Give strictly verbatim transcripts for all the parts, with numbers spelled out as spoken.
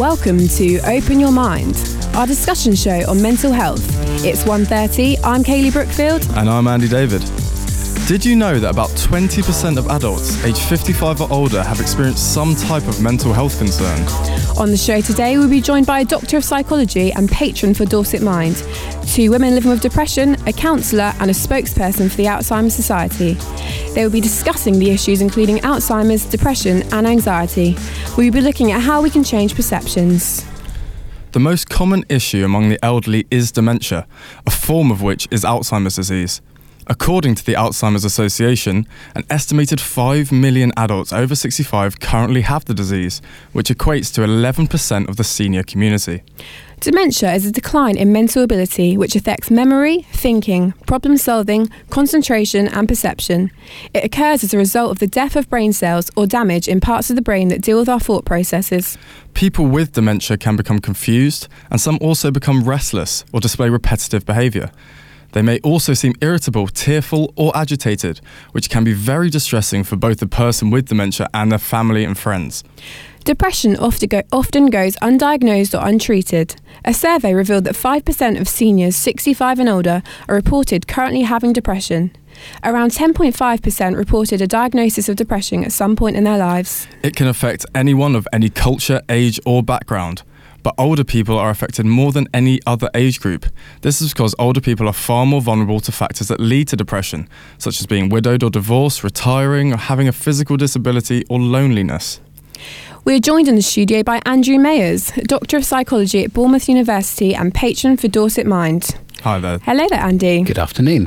Welcome to Open Your Mind, our discussion show on mental health. It's one thirty, I'm Kaylee Brookfield. And I'm Andy David. Did you know that about twenty percent of adults aged fifty-five or older have experienced some type of mental health concern? On the show today, we'll be joined by a doctor of psychology and patron for Dorset Mind, two women living with depression, a counsellor and a spokesperson for the Alzheimer's Society. They will be discussing the issues including Alzheimer's, depression and anxiety. We'll be looking at how we can change perceptions. The most common issue among the elderly is dementia, a form of which is Alzheimer's disease. According to the Alzheimer's Association, an estimated five million adults over sixty-five currently have the disease, which equates to eleven percent of the senior community. Dementia is a decline in mental ability which affects memory, thinking, problem solving, concentration and perception. It occurs as a result of the death of brain cells or damage in parts of the brain that deal with our thought processes. People with dementia can become confused, and some also become restless or display repetitive behaviour. They may also seem irritable, tearful or agitated, which can be very distressing for both the person with dementia and their family and friends. Depression often, go, often goes undiagnosed or untreated. A survey revealed that five percent of seniors sixty-five and older are reported currently having depression. Around ten point five percent reported a diagnosis of depression at some point in their lives. It can affect anyone of any culture, age or background. But older people are affected more than any other age group. This is because older people are far more vulnerable to factors that lead to depression, such as being widowed or divorced, retiring, or having a physical disability or loneliness. We are joined in the studio by Andrew Mayers, Doctor of Psychology at Bournemouth University and patron for Dorset Mind. Hi there. Hello there, Andy. Good afternoon.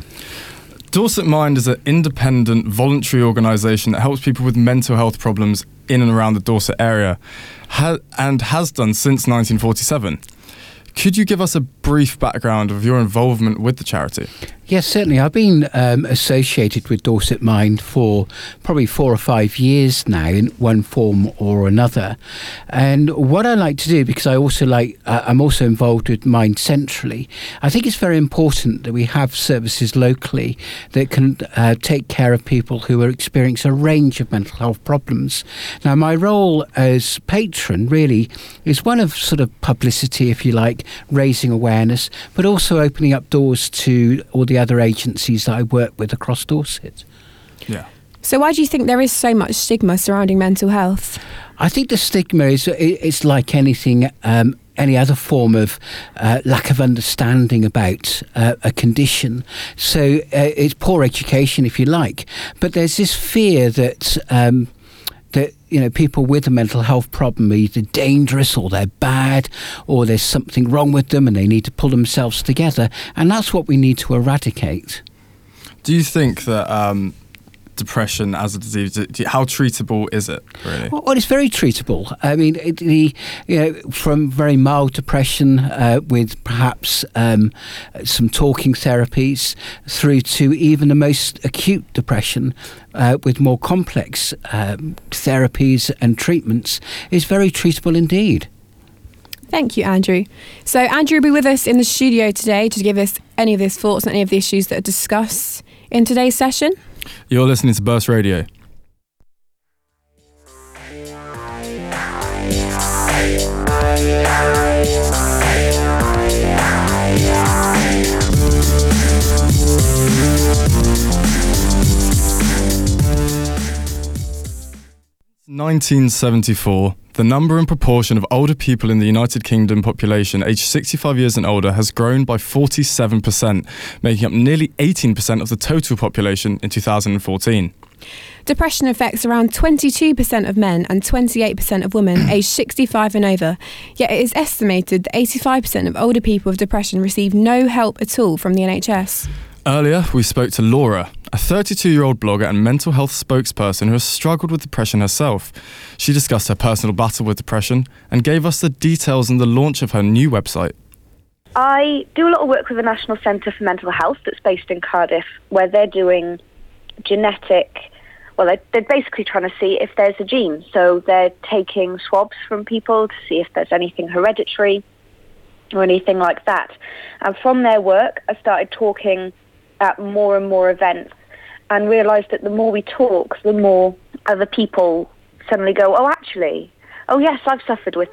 Dorset Mind is an independent, voluntary organisation that helps people with mental health problems in and around the Dorset area, ha- and has done since nineteen forty-seven. Could you give us a brief background of your involvement with the charity? Yes, certainly. I've been um, associated with Dorset Mind for probably four or five years now in one form or another. And what I like to do, because I also like, uh, I'm also involved with Mind Centrally, I think it's very important that we have services locally that can uh, take care of people who are experiencing a range of mental health problems. Now, my role as patron really is one of sort of publicity, if you like, raising awareness, but also opening up doors to all the other agencies that I work with across Dorset. Yeah. So why do you think there is so much stigma surrounding mental health? I think the stigma is it's like anything, um, any other form of uh, lack of understanding about uh, a condition. So uh, it's poor education, if you like. But there's this fear that um, that you know people with a mental health problem are either dangerous or they're bad or there's something wrong with them and they need to pull themselves together, and that's what we need to eradicate. Do you think that um, depression as a disease, do you, how treatable is it really? Well, it's very treatable. I mean, it, the you know from very mild depression uh, with perhaps um, some talking therapies through to even the most acute depression uh, with more complex um, therapies and treatments is very treatable indeed. Thank you, Andrew. So Andrew will be with us in the studio today to give us any of his thoughts on any of the issues that are discussed in today's session. You're listening to Burst Radio. nineteen seventy-four, the number and proportion of older people in the United Kingdom population aged sixty-five years and older has grown by forty-seven percent, making up nearly eighteen percent of the total population in two thousand fourteen. Depression affects around twenty-two percent of men and twenty-eight percent of women aged sixty-five and over, yet it is estimated that eighty-five percent of older people with depression receive no help at all from the N H S. Earlier, we spoke to Laura, a thirty-two-year-old blogger and mental health spokesperson who has struggled with depression herself. She discussed her personal battle with depression and gave us the details on the launch of her new website. I do a lot of work with the National Centre for Mental Health that's based in Cardiff, where they're doing genetic, well, they're, they're basically trying to see if there's a gene. So they're taking swabs from people to see if there's anything hereditary or anything like that. And from their work, I started talking at more and more events and realised that the more we talk, the more other people suddenly go, oh, actually, oh, yes, I've suffered with that.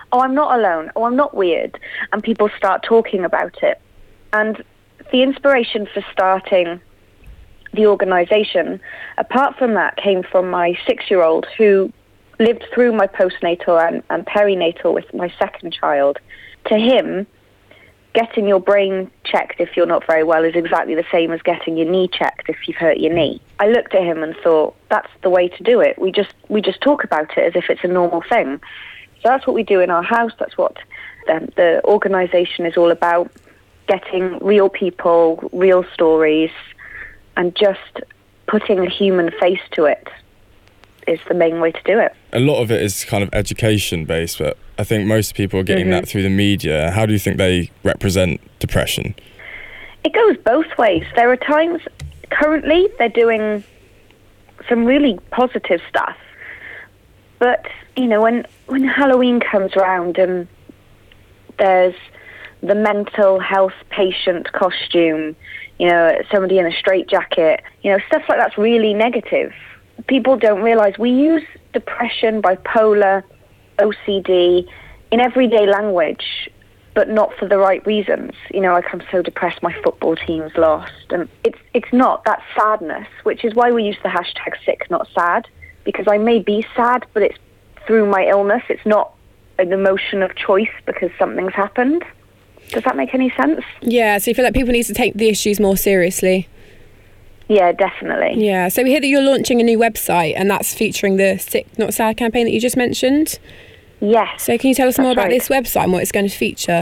oh, I'm not alone, oh, I'm not weird, and people start talking about it. And the inspiration for starting the organisation, apart from that, came from my six-year-old who lived through my postnatal and, and perinatal with my second child. To him, getting your brain checked if you're not very well is exactly the same as getting your knee checked if you've hurt your knee. I looked at him and thought, that's the way to do it. We just we just talk about it as if it's a normal thing. So that's what we do in our house. That's what the, the organisation is all about, getting real people, real stories, and just putting a human face to it is the main way to do it. A lot of it is kind of education based, but I think most people are getting mm-hmm. that through the media. How do you think they represent depression? It goes both ways. There are times, currently, they're doing some really positive stuff. But, you know, when, when Halloween comes around and there's the mental health patient costume, you know, somebody in a straitjacket, you know, stuff like that's really negative. People don't realise we use depression, bipolar, O C D in everyday language, but not for the right reasons. You know, like, I'm so depressed my football team's lost. And it's it's not. That's sadness, which is why we use the hashtag sick, not sad, because I may be sad, but it's through my illness. It's not an emotion of choice because something's happened. Does that make any sense? Yeah, so you feel like people need to take the issues more seriously? Yeah, definitely. Yeah, so we hear that you're launching a new website and that's featuring the Sick Not Sad campaign that you just mentioned. Yes. So can you tell us more about right. this website and what it's going to feature?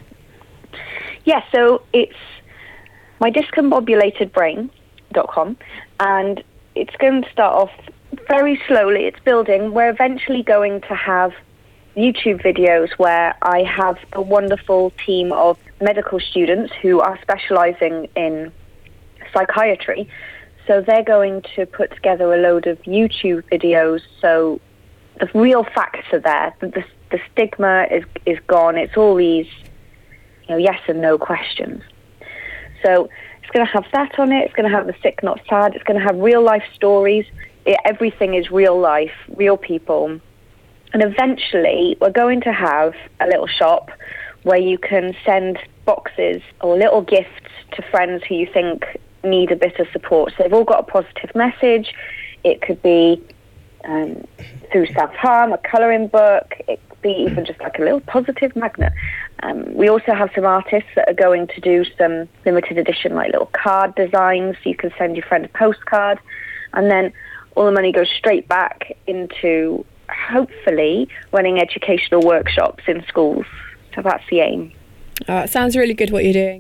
Yeah, so it's my discombobulated brain dot com, and it's going to start off very slowly. It's building. We're eventually going to have YouTube videos where I have a wonderful team of medical students who are specialising in psychiatry. So they're going to put together a load of YouTube videos so the real facts are there. The, the, the stigma is, is gone. It's all these, you know, yes and no questions. So it's going to have that on it. It's going to have the sick, not sad. It's going to have real life stories. It, everything is real life, real people. And eventually we're going to have a little shop where you can send boxes or little gifts to friends who you think need a bit of support. So they've all got a positive message. It could be um, through self-harm, a colouring book. It could be even just like a little positive magnet. Um, we also have some artists that are going to do some limited edition, like little card designs. So you can send your friend a postcard. And then all the money goes straight back into, hopefully, running educational workshops in schools. So that's the aim. Oh, it sounds really good what you're doing.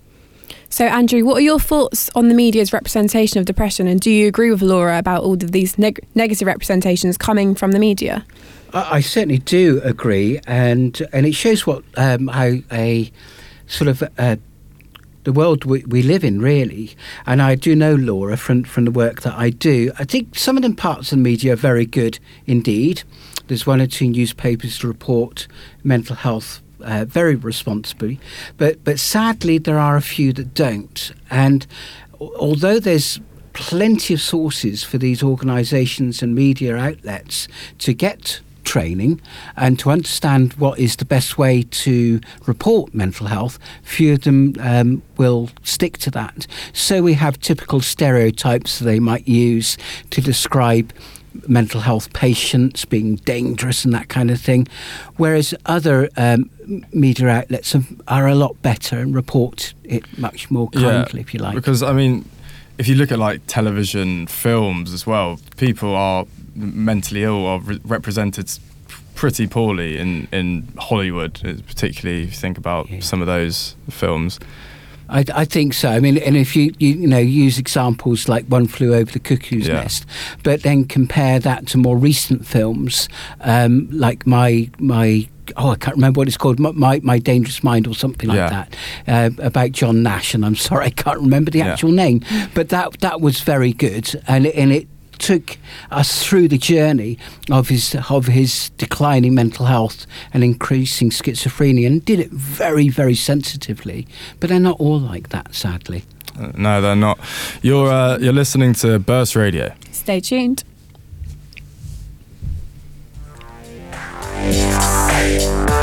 So, Andrew, what are your thoughts on the media's representation of depression, and do you agree with Laura about all of these neg- negative representations coming from the media? I, I certainly do agree, and and it shows what um, how a sort of uh, the world we, we live in, really. And I do know Laura from from the work that I do. I think some of the parts of the media are very good indeed. There's one or two newspapers to report mental health Uh, very responsibly, but but sadly there are a few that don't. And although there's plenty of sources for these organisations and media outlets to get training and to understand what is the best way to report mental health, few of them um, will stick to that. So we have typical stereotypes that they might use to describe mental health patients being dangerous and that kind of thing, whereas other um, media outlets have, are a lot better and report it much more kindly, yeah, if you like. Because, I mean, if you look at like television, films as well, people are mentally ill or re- represented pretty poorly in, in Hollywood, particularly if you think about yeah. some of those films. I, I think so. I mean, and if you, you you know use examples like One Flew Over the Cuckoo's yeah. Nest, but then compare that to more recent films um, like my my oh I can't remember what it's called, my my Dangerous Mind or something like yeah. that, uh, about John Nash, and I'm sorry I can't remember the yeah. actual name, but that that was very good, and and it took us through the journey of his of his declining mental health and increasing schizophrenia, and did it very, very sensitively. But they're not all like that, sadly. Uh, no, they're not. You're uh, you're listening to Burst Radio. Stay tuned. Yeah.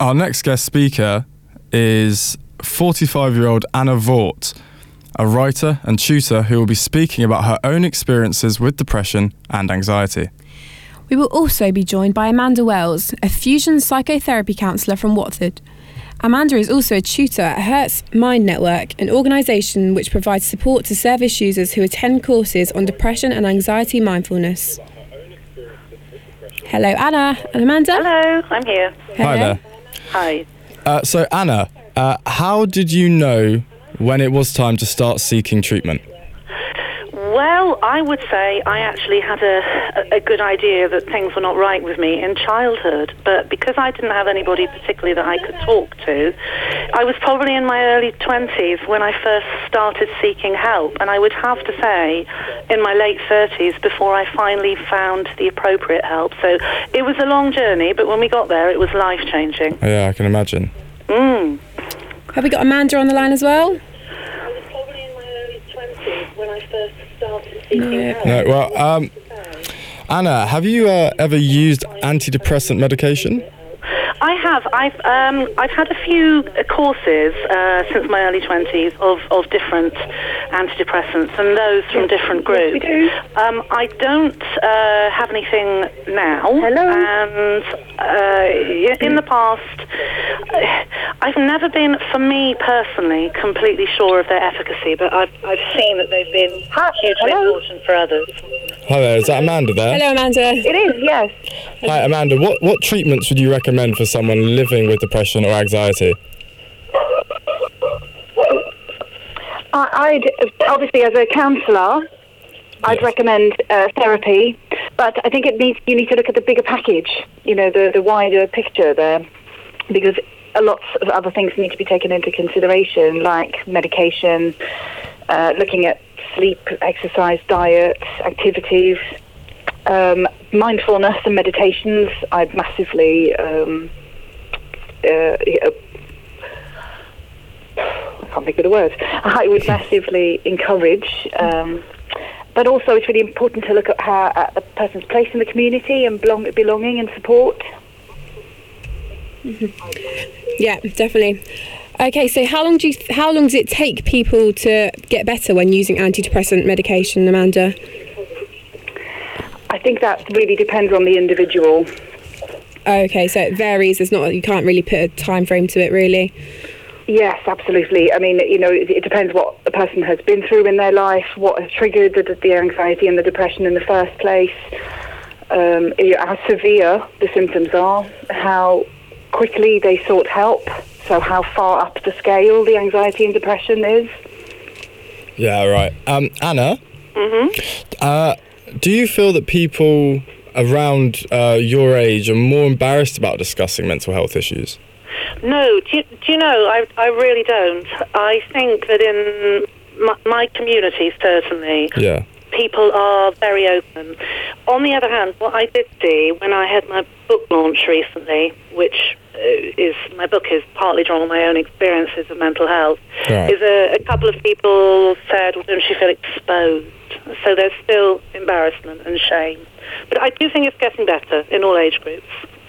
our next guest speaker is forty-five-year-old Anna Vort, a writer and tutor who will be speaking about her own experiences with depression and anxiety. We will also be joined by Amanda Wells, a fusion psychotherapy counsellor from Watford. Amanda is also a tutor at Hertz Mind Network, an organisation which provides support to service users who attend courses on depression and anxiety mindfulness. Hello, Anna and Amanda. Hello, I'm here. Hello. Hi there. Hi. Uh, so, Anna, uh, how did you know when it was time to start seeking treatment? Well, I would say I actually had a, a good idea that things were not right with me in childhood, but because I didn't have anybody particularly that I could talk to, I was probably in my early twenties when I first started seeking help, and I would have to say in my late thirties before I finally found the appropriate help. So it was a long journey, but when we got there, it was life-changing. Yeah, I can imagine. Mm. Have we got Amanda on the line as well? When I first started seeking help. No, well, um, Anna, have you uh, ever used antidepressant medication? I have. I've um, I've had a few courses uh, since my early twenties of, of different antidepressants, and those from different groups. Yes, we do. Um, I don't uh, have anything now. Hello. And uh, in the past, I've never been, for me personally, completely sure of their efficacy, but I've I've seen that they've been hugely important for others. Hi there, is that Amanda there? Hello, Amanda. It is, yes. Hi, Amanda. What, what treatments would you recommend for someone living with depression or anxiety? I, I'd, obviously, as a counsellor, I'd Yes. recommend uh, therapy, but I think it needs you need to look at the bigger package, you know, the, the wider picture there, because a lot of other things need to be taken into consideration, like medication, uh, looking at sleep, exercise, diet, activities, um, mindfulness and meditations. I'd massively, um, uh, I can't think of the words, I would massively encourage, um, but also it's really important to look at how at the person's place in the community and belong, belonging and support. Yeah, definitely. Okay, so how long do you th- how long does it take people to get better when using antidepressant medication, Amanda? I think that really depends on the individual. Okay, so it varies. There's not you can't really put a time frame to it, really. Yes, absolutely. I mean, you know, it, it depends what the person has been through in their life, what has triggered the, the anxiety and the depression in the first place, um, how severe the symptoms are, how quickly they sought help, so how far up the scale the anxiety and depression is. Yeah, right. Um, Anna, Mm-hmm. uh, do you feel that people around uh, your age are more embarrassed about discussing mental health issues? No, do you, do you know, I, I really don't. I think that in my, my community, certainly, Yeah. people are very open. On the other hand, what I did see when I had my book launch recently, which uh, is, my book is partly drawn on my own experiences of mental health, Right. is a, a couple of people said, well, don't you feel exposed? So there's still embarrassment and shame. But I do think it's getting better in all age groups.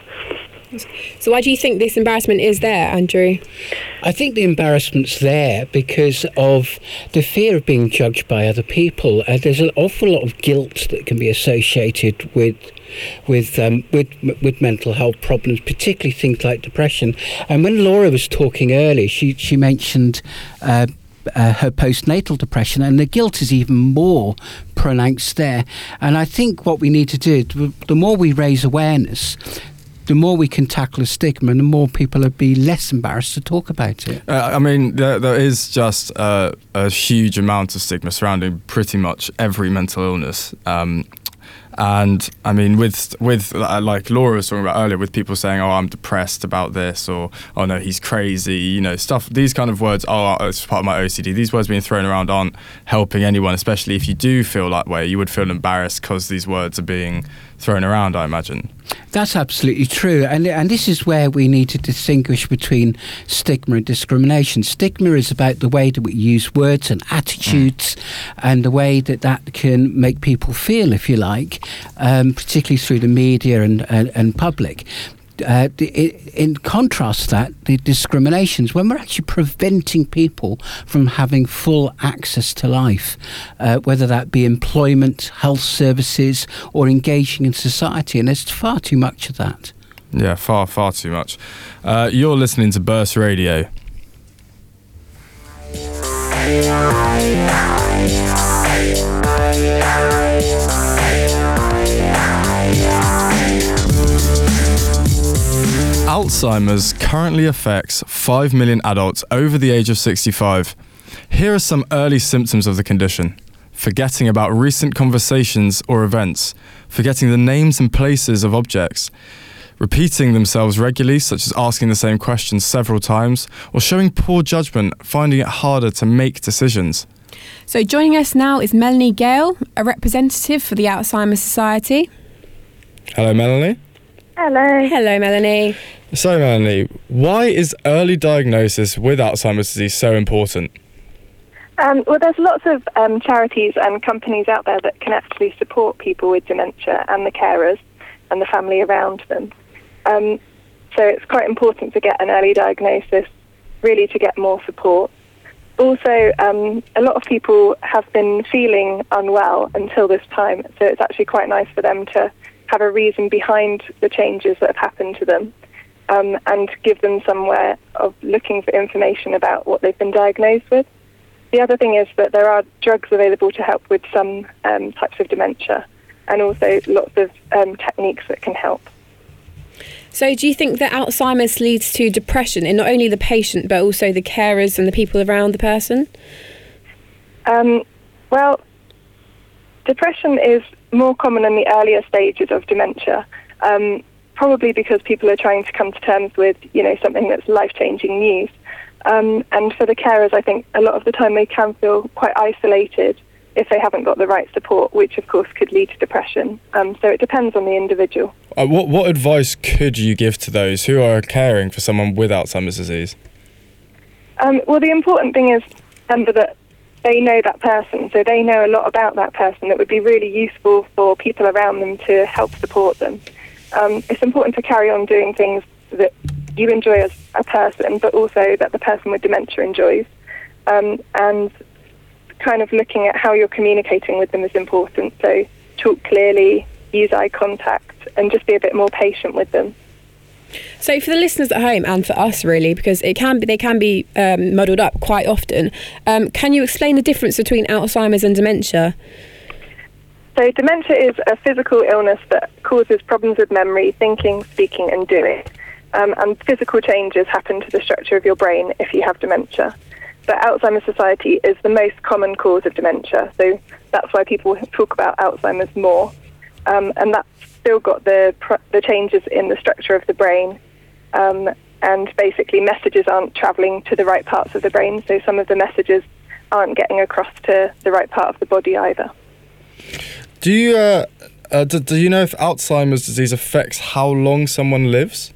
So why do you think this embarrassment is there, Andrew? I think the embarrassment's there because of the fear of being judged by other people. Uh, there's an awful lot of guilt that can be associated with with um, with with mental health problems, particularly things like depression. And when Laura was talking earlier, she she mentioned uh, uh, her postnatal depression, and the guilt is even more pronounced there. And I think what we need to do, the more we raise awareness, the more we can tackle a stigma, and the more people will be less embarrassed to talk about it. Uh, I mean, there, there is just uh, a huge amount of stigma surrounding pretty much every mental illness. Um, and I mean, with with uh, like Laura was talking about earlier, with people saying, "Oh, I'm depressed about this," or "Oh no, he's crazy," you know, stuff. These kind of words are it's part of my O C D. These words being thrown around aren't helping anyone, especially if you do feel that way. You would feel embarrassed because these words are being thrown around, I imagine. That's absolutely true. And and this is where we need to distinguish between stigma and discrimination. Stigma is about the way that we use words and attitudes mm. and the way that that can make people feel, if you like, um, particularly through the media and, and, and public. uh, the, in contrast to that, the discriminations, when we're actually preventing people from having full access to life, uh, whether that be employment, health services, or engaging in society, and there's far too much of that. Yeah, far, far too much. Uh, you're listening to Burst Radio. Alzheimer's currently affects five million adults over the age of sixty-five. Here are some early symptoms of the condition. Forgetting about recent conversations or events, forgetting the names and places of objects, repeating themselves regularly, such as asking the same questions several times, or showing poor judgment, finding it harder to make decisions. So joining us now is Melanie Gale, a representative for the Alzheimer's Society. Hello, Melanie. Hello. Hello, Melanie. So, Melanie, why is early diagnosis with Alzheimer's disease so important? Um, well, there's lots of um, charities and companies out there that can actually support people with dementia and the carers and the family around them. Um, so it's quite important to get an early diagnosis, really to get more support. Also, um, a lot of people have been feeling unwell until this time, so it's actually quite nice for them to have a reason behind the changes that have happened to them, um, and give them somewhere of looking for information about what they've been diagnosed with. The other thing is that there are drugs available to help with some um, types of dementia, and also lots of um, techniques that can help. So do you think that Alzheimer's leads to depression in not only the patient but also the carers and the people around the person? Um, well, depression is more common in the earlier stages of dementia, um, probably because people are trying to come to terms with, you know, something that's life-changing news. Um, and for the carers, I think a lot of the time they can feel quite isolated if they haven't got the right support, which of course could lead to depression. Um, so it depends on the individual. Uh, what what advice could you give to those who are caring for someone with Alzheimer's disease? Um, well, the important thing is remember that they know that person, so they know a lot about that person that would be really useful for people around them to help support them. Um, it's important to carry on doing things that you enjoy as a person, but also that the person with dementia enjoys. Um, and kind of looking at how you're communicating with them is important. So talk clearly, use eye contact, and just be a bit more patient with them. So for the listeners at home and for us really, because it can be, they can be um, muddled up quite often, um, can you explain the difference between Alzheimer's and dementia? So dementia is a physical illness that causes problems with memory, thinking, speaking and doing. Um, and physical changes happen to the structure of your brain if you have dementia. But Alzheimer's Society is the most common cause of dementia, so that's why people talk about Alzheimer's more. Um, and that's still got the the changes in the structure of the brain, um, and basically messages aren't travelling to the right parts of the brain, so some of the messages aren't getting across to the right part of the body either. Do you uh, uh, do, do you know if Alzheimer's disease affects how long someone lives?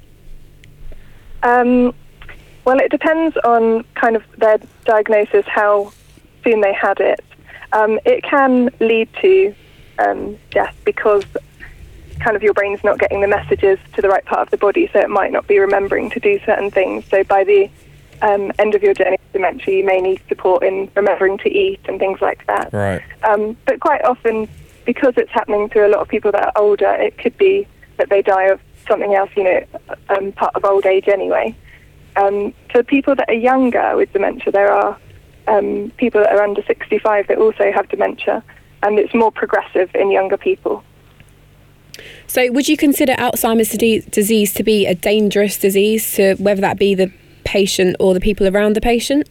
Um, well, it depends on kind of their diagnosis, how soon they had it. Um, it can lead to um, death because kind of your brain's not getting the messages to the right part of the body, so it might not be remembering to do certain things. So by the um, end of your journey with dementia, you may need support in remembering to eat and things like that. Right. Um, but quite often, because it's happening to a lot of people that are older, it could be that they die of something else, you know, um, part of old age anyway. Um, for people that are younger with dementia, there are um, people that are under sixty-five that also have dementia, and it's more progressive in younger people. So would you consider Alzheimer's disease to be a dangerous disease, to whether that be the patient or the people around the patient?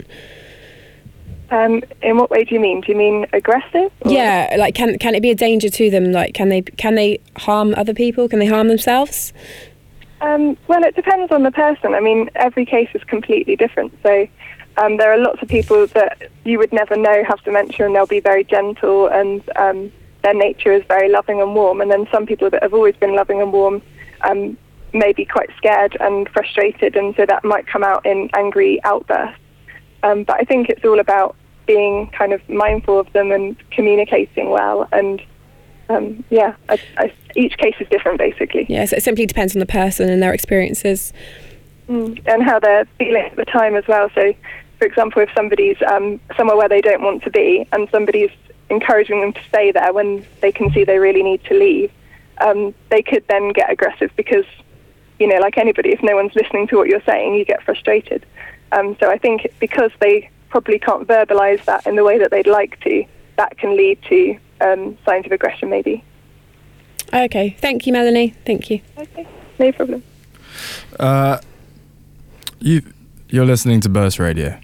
Um, in what way do you mean? Do you mean aggressive? Or? Yeah, like can can it be a danger to them? Like can they can they harm other people? Can they harm themselves? Um, well, it depends on the person. I mean, every case is completely different. So um, there are lots of people that you would never know have dementia, and they'll be very gentle, and um, their nature is very loving and warm. And then some people that have always been loving and warm um, may be quite scared and frustrated, and so that might come out in angry outbursts. Um, but I think it's all about being kind of mindful of them and communicating well. And um, yeah, I, I each case is different, basically. Yeah, so it simply depends on the person and their experiences. Mm. And how they're feeling at the time as well. So, for example, if somebody's um, somewhere where they don't want to be and somebody's encouraging them to stay there when they can see they really need to leave, um, they could then get aggressive because, you know, like anybody, if no one's listening to what you're saying, you get frustrated. Um, so I think because they probably can't verbalise that in the way that they'd like to, that can lead to um, signs of aggression maybe. Okay, thank you, Melanie. Thank you. Okay, no problem. Uh, you, you're listening to Burst Radio.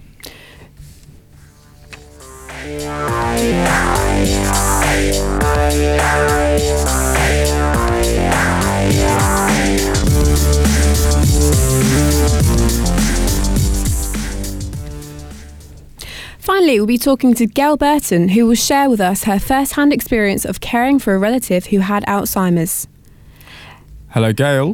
Finally, we'll be talking to Gail Burton, who will share with us her first-hand experience of caring for a relative who had Alzheimer's. Hello, Gail.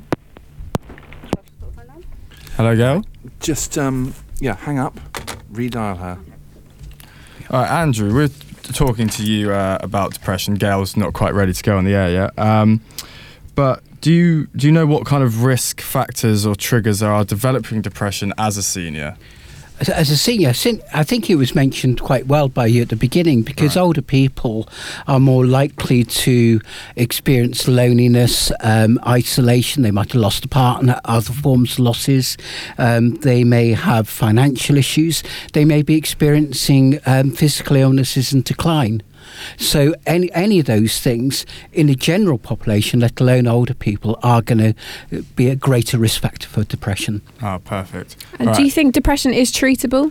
Hello, Gail. Just, um, yeah, hang up, redial her. All right, Andrew, we're t- talking to you uh, about depression. Gail's not quite ready to go on the air yet. Um, but do you do you know what kind of risk factors or triggers there are developing depression as a senior? As, as a senior, I think it was mentioned quite well by you at the beginning, because right. older people are more likely to experience loneliness, um, isolation. They might have lost a partner, other forms of losses. Um, they may have financial issues. They may be experiencing um, physical illnesses and decline. So any any of those things in the general population, let alone older people, are going to be a greater risk factor for depression. Oh, perfect. And right. do you think depression is treatable?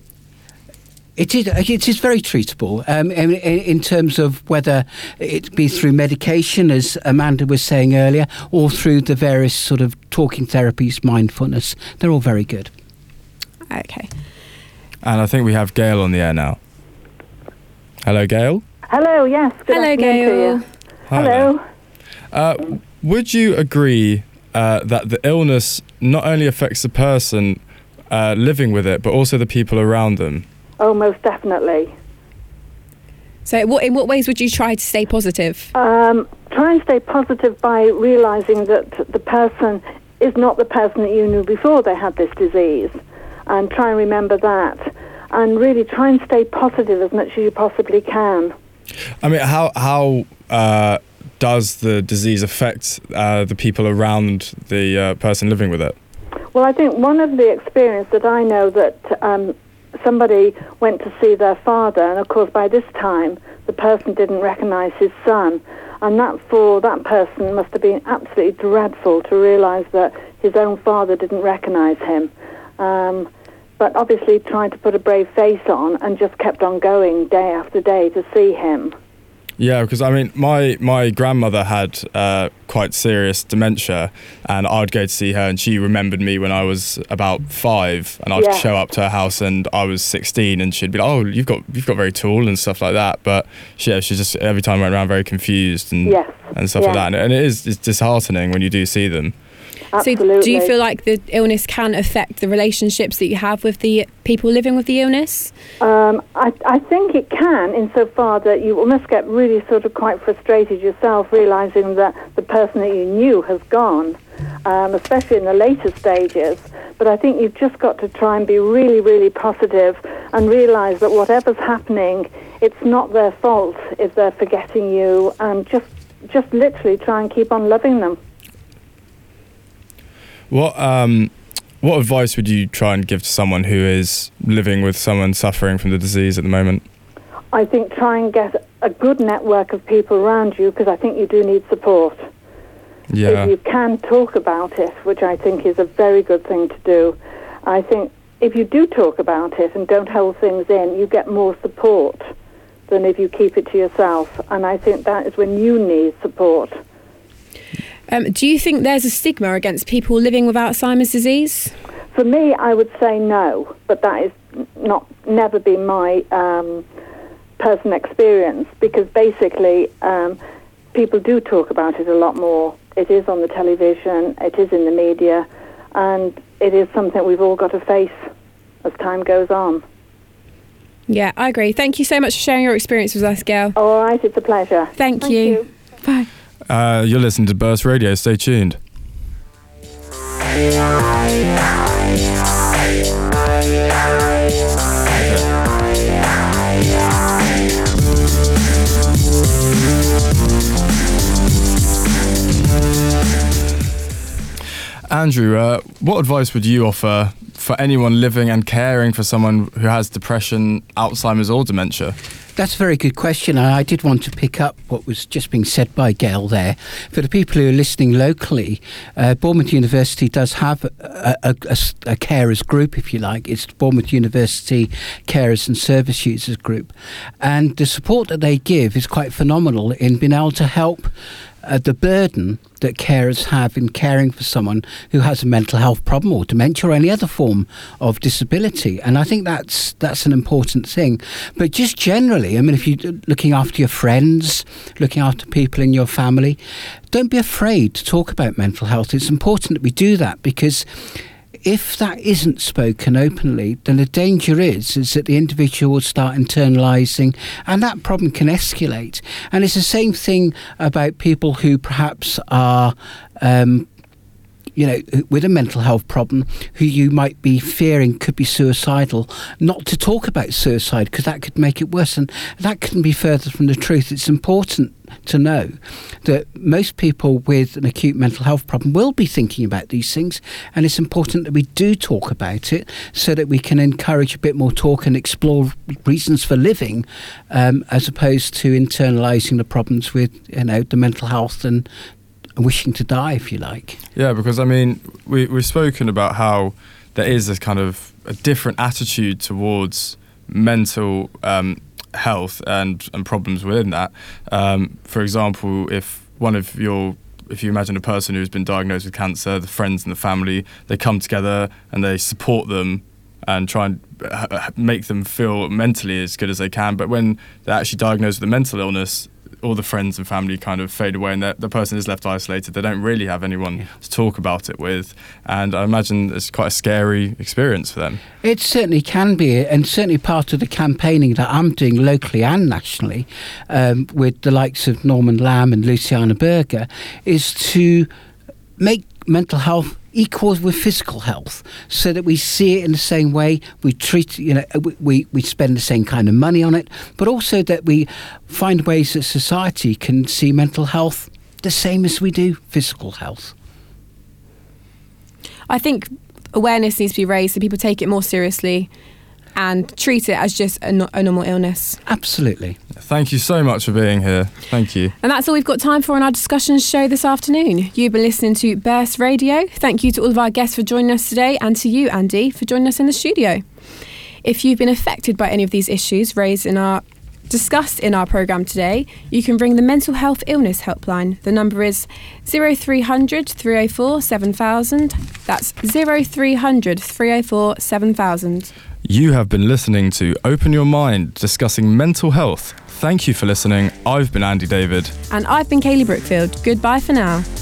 It is, it is very treatable um, in, in terms of whether it be through medication, as Amanda was saying earlier, or through the various sort of talking therapies, mindfulness. They're all very good. Okay. And I think we have Gail on the air now. Hello, Gail. Hello, yes. Good Hello, afternoon to Gail. you. Hi Hello. Uh, would you agree uh, that the illness not only affects the person uh, living with it, but also the people around them? Oh, most definitely. So what, in what ways would you try to stay positive? Um, try and stay positive by realising that the person is not the person that you knew before they had this disease, and try and remember that, and really try and stay positive as much as you possibly can. I mean, how how uh, does the disease affect uh, the people around the uh, person living with it? Well, I think one of the experience that I know that um, somebody went to see their father, and of course by this time the person didn't recognise his son, and that for that person must have been absolutely dreadful to realise that his own father didn't recognise him. Um, but obviously tried to put a brave face on and just kept on going day after day to see him. Yeah, because I mean, my, my grandmother had uh, quite serious dementia, and I'd go to see her, and she remembered me when I was about five, and I'd Yeah. show up to her house, and I was sixteen, and she'd be like, "Oh, you've got you've got very tall," and stuff like that. But she, yeah, she just every time went around very confused and Yes. and stuff Yeah. like that, and, and it is it's disheartening when you do see them. Absolutely. So do you feel like the illness can affect the relationships that you have with the people living with the illness? Um, I, I think it can, insofar that you almost get really sort of quite frustrated yourself, realising that the person that you knew has gone, um, especially in the later stages. But I think you've just got to try and be really, really positive and realise that whatever's happening, it's not their fault if they're forgetting you, and just just literally try and keep on loving them. What um, what advice would you try and give to someone who is living with someone suffering from the disease at the moment? I think try and get a good network of people around you, because I think you do need support. Yeah. If you can talk about it, which I think is a very good thing to do, I think if you do talk about it and don't hold things in, you get more support than if you keep it to yourself. And I think that is when you need support. Um, do you think there's a stigma against people living with Alzheimer's disease? For me, I would say no, but that is not never been my um, personal experience, because basically um, people do talk about it a lot more. It is on the television, it is in the media, and it is something we've all got to face as time goes on. Yeah, I agree. Thank you so much for sharing your experience with us, Gail. All right, it's a pleasure. Thank, Thank you. you. Bye. Uh, you're listening to Burst Radio. Stay tuned. Andrew, uh, what advice would you offer for anyone living and caring for someone who has depression, Alzheimer's or dementia? That's a very good question. I did want to pick up what was just being said by Gail there. For the people who are listening locally, uh, Bournemouth University does have a, a, a, a carers group, if you like. It's the Bournemouth University Carers and Service Users Group. And the support that they give is quite phenomenal in being able to help uh, the burden that carers have in caring for someone who has a mental health problem or dementia or any other form of disability. And I think that's that's an important thing. But just generally, I mean, if you're looking after your friends, looking after people in your family, don't be afraid to talk about mental health. It's important that we do that, because if that isn't spoken openly, then the danger is, is that the individual will start internalising, and that problem can escalate. And it's the same thing about people who perhaps are um, you know, with a mental health problem, who you might be fearing could be suicidal, not to talk about suicide, because that could make it worse. And that couldn't be further from the truth. It's important to know that most people with an acute mental health problem will be thinking about these things, and it's important that we do talk about it so that we can encourage a bit more talk and explore reasons for living, um, as opposed to internalising the problems with, you know, the mental health and wishing to die, if you like. Yeah, because I mean, we, we've spoken about how there is a kind of a different attitude towards mental um, health and, and problems within that. Um, for example, if one of your, if you imagine a person who's been diagnosed with cancer, the friends and the family, they come together and they support them and try and make them feel mentally as good as they can. But when they're actually diagnosed with a mental illness, all the friends and family kind of fade away, and the person is left isolated. They don't really have anyone yeah. to talk about it with, and I imagine it's quite a scary experience for them. It certainly can be, and certainly part of the campaigning that I'm doing locally and nationally, um, with the likes of Norman Lamb and Luciana Berger, is to make mental health equals with physical health, so that we see it in the same way, we treat, you know, we, we spend the same kind of money on it, but also that we find ways that society can see mental health the same as we do physical health. I think awareness needs to be raised so people take it more seriously and treat it as just a, no- a normal illness. Absolutely. Thank you so much for being here. Thank you. And that's all we've got time for on our discussion show this afternoon. You've been listening to Burst Radio. Thank you to all of our guests for joining us today, and to you, Andy, for joining us in the studio. If you've been affected by any of these issues raised in our discussed in our programme today, you can ring the Mental Health Illness Helpline. The number is zero three hundred, three oh four, seven thousand. That's zero three hundred, three oh four, seven thousand. You have been listening to Open Your Mind, discussing mental health. Thank you for listening. I've been Andy David. And I've been Kaylee Brookfield. Goodbye for now.